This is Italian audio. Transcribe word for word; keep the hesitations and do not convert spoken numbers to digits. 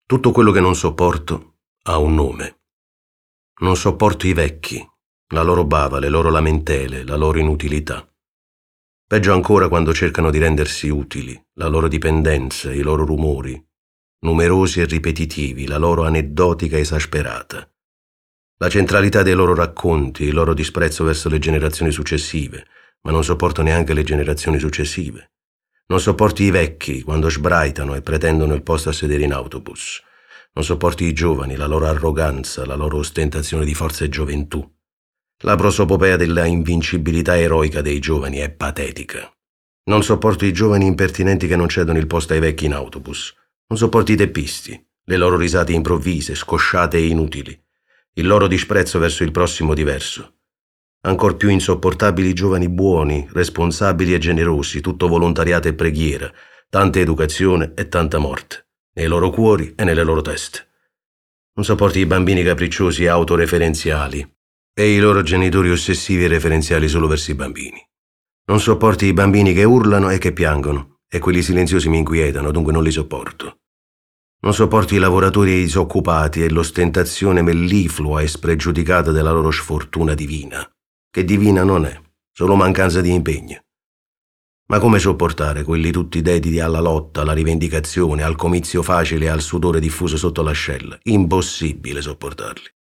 Tutto quello che non sopporto ha un nome. Non sopporto i vecchi, la loro bava, le loro lamentele, la loro inutilità. Peggio ancora quando cercano di rendersi utili, la loro dipendenza, i loro rumori, numerosi e ripetitivi, la loro aneddotica esasperata. La centralità dei loro racconti, il loro disprezzo verso le generazioni successive, ma non sopporto neanche le generazioni successive. Non sopporto i vecchi quando sbraitano e pretendono il posto a sedere in autobus. Non sopporto i giovani, la loro arroganza, la loro ostentazione di forza e gioventù. La prosopopea della invincibilità eroica dei giovani è patetica. Non sopporto i giovani impertinenti che non cedono il posto ai vecchi in autobus. Non sopporto i teppisti, le loro risate improvvise, scosciate e inutili, il loro disprezzo verso il prossimo diverso. Ancor più insopportabili i giovani buoni, responsabili e generosi, tutto volontariato e preghiera, tanta educazione e tanta morte, nei loro cuori e nelle loro teste. Non sopporto i bambini capricciosi e autoreferenziali e i loro genitori ossessivi e referenziali solo verso i bambini. Non sopporto i bambini che urlano e che piangono, e quelli silenziosi mi inquietano, dunque non li sopporto. Non sopporto i lavoratori e i disoccupati e l'ostentazione melliflua e spregiudicata della loro sfortuna divina, che divina non è, solo mancanza di impegno. Ma come sopportare quelli tutti dediti alla lotta, alla rivendicazione, al comizio facile e al sudore diffuso sotto l'ascella? Impossibile sopportarli.